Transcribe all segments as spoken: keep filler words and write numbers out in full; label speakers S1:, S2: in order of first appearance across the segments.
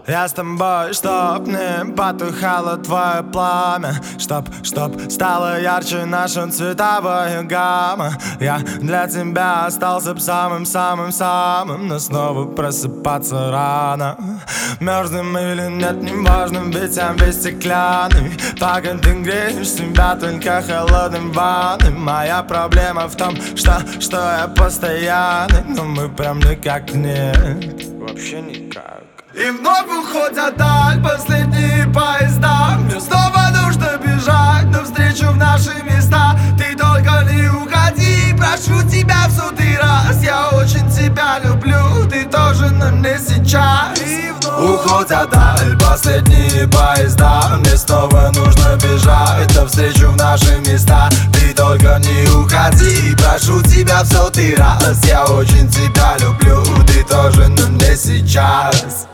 S1: Я с тобой, чтоб не потухало твое пламя, Чтоб, чтоб стала ярче наша цветовая гамма. Я для тебя остался б самым-самым-самым, но снова просыпаться рано. Мерзнем или нет, неважно, ведь я весь стеклянный. Пока ты греешь себя только холодным ванной. Моя проблема в том, что, что я постоянный, но мы прям никак не, вообще никак. И вновь уходят даль последние поезда. Мне снова нужно бежать навстречу в наши места. Ты только не уходи, прошу тебя в сотый раз. Я очень тебя люблю, ты тоже, но не сейчас. И вновь уходят даль последние поезда. Мне снова нужно бежать навстречу в наши места. Ты только не уходи, прошу тебя в сотый раз. Я очень тебя люблю, ты тоже, но не сейчас.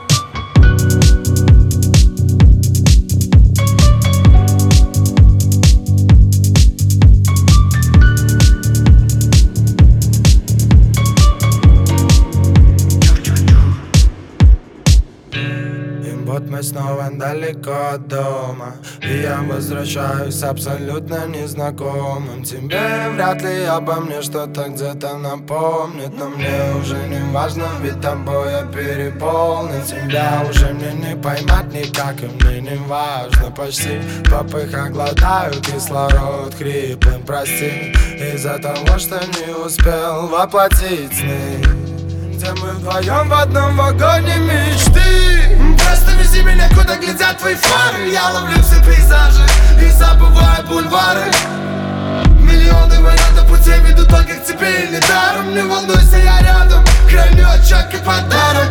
S1: Вот мы снова далеко от дома, и я возвращаюсь абсолютно незнакомым. Тебе вряд ли обо мне что-то где-то напомнит, но мне уже не важно, ведь тобой я переполнен. Тебя уже мне не поймать никак, и мне не важно почти. В попыхах глотаю кислород хриплым, прости, из-за того, что не успел воплотить сны, где мы вдвоем в одном вагоне мечты. Просто вези меня, куда глядят твои фары. Я ловлю все пейзажи и забываю бульвары. Миллионы вариантов путей ведут только к тебе и недаром. Не волнуйся, я рядом, храню отчет как подарок.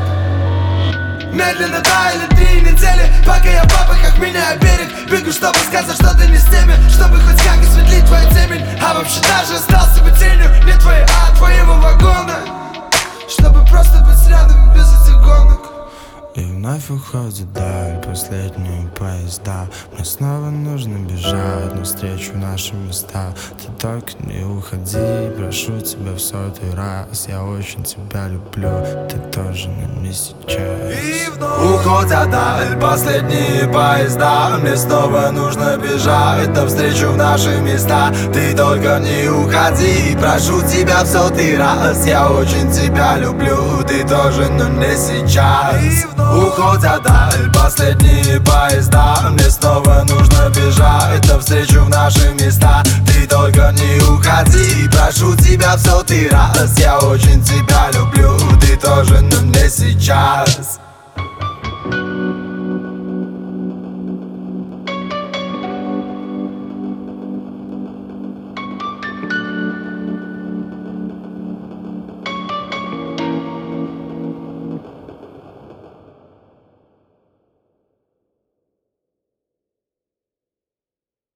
S1: Медленно таяли три недели, пока я в попыхах меняю берег. Бегу, чтобы сказать, что ты не с теми, чтобы хоть как осветлить твою темень. А вообще даже остался бы тенью не твоей, а твоего вагона, чтобы просто быть рядом без этих гонок. И вновь уходит даль последние поезда. Мне снова нужно бежать навстречу в наши места. Ты только не уходи, прошу тебя в сотый раз. Я очень тебя люблю, ты тоже, но не сейчас. И вновь уходят даль последние поезда. Мне снова нужно бежать навстречу в наши места. Ты только не уходи, прошу тебя в сотый раз. Я очень тебя люблю, ты тоже, но не сейчас. Уходят даль последние поезда. Мне снова нужно бежать навстречу в наши места. Ты только не уходи, прошу тебя в сотый раз. Я очень тебя люблю, ты тоже, но не сейчас.